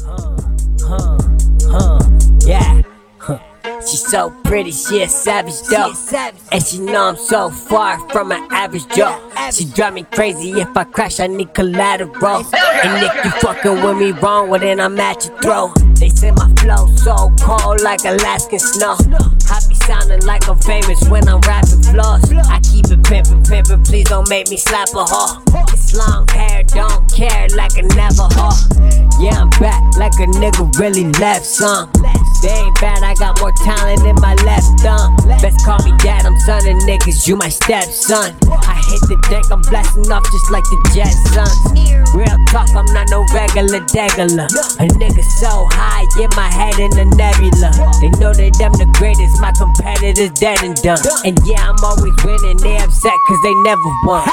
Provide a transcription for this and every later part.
Yeah. She's so pretty, she a savage though. And she know I'm so far from an average Joe. She drive me crazy, if I crash I need collateral. And if you fucking with me wrong, well then I'm at your throat. They say my flow so cold like Alaskan snow. I be sounding like I'm famous when I'm rapping floors. I keep it pimpin', please don't make me slap a hoe. It's long hair, don't care like a Navajo. Yeah, I'm back like a nigga really left some. They ain't bad, I got more talent in my left thumb. Best call me dad, I'm son of niggas, you my stepson. I hit the deck, I'm blasting off just like the Jetsons. Real talk, I'm not no regular degular. A nigga so high, in my head in a nebula. They know that I'm the greatest, my competitors dead and done. And yeah, I'm always winning, they upset cause they never won.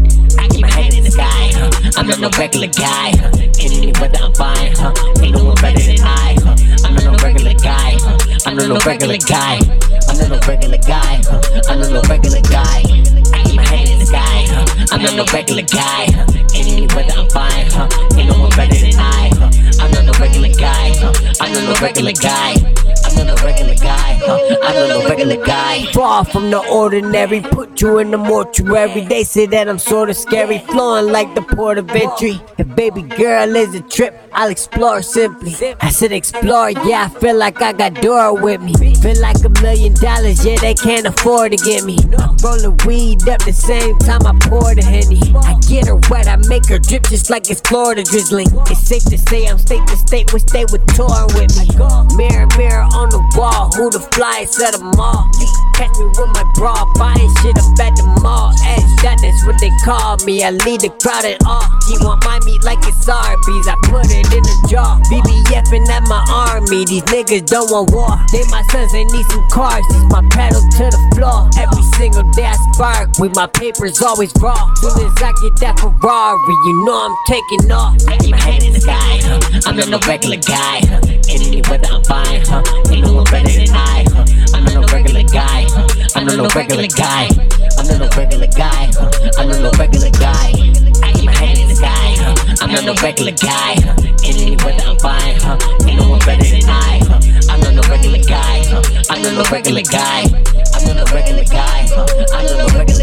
I keep my head in the sky, I'm not no regular guy. In any weather I'm fine, ain't no one better than I. I'm not no regular guy, I'm not no regular guy. I'm not no regular guy, I'm not no regular guy. I keep my head in the sky, I'm not no regular guy. In any weather I'm fine, ain't no one better than I. I'm not no regular guy, I'm not no regular guy. I'm not no regular guy, I'm not no regular guy. Far from the ordinary, put you in the mortuary. They say that I'm sorta scary, flowing like the port of entry. If baby girl is a trip, I'll explore simply. I said explore, yeah, I feel like I got Dora with me. Feel like $1 million, yeah, they can't afford to get me. Rollin' weed up the same time I pour the Henny. I get her wet, I make her drip just like it's Florida drizzling. It's safe to say I'm state to state, wish they would tour with me. Mirror, mirror on the wall, who the flyest of them all? You can catch me with my bra, buying shit up at the mall. That's what they call me, I lead the crowd at all. She want my meat like it's Arby's, I put it in a jar. BBFing at my army, these niggas don't want war. They my sons, they need some cars, use my pedal to the floor. Every single day I spark, with my papers always raw. Soon as I get that Ferrari, you know I'm taking off. I keep my head in the sky, I'm not no regular guy. In any weather I'm fine, ain't no one better than I. I'm not no regular guy, I'm not no regular guy. I'm not no regular guy, I'm not no regular guy. I keep my head in the sky, I'm not no regular guy. In any weather I'm fine, ain't no one better than I. I'm not no regular guy, I'm not no regular guy. I'm not no regular guy, I'm not no regular guy.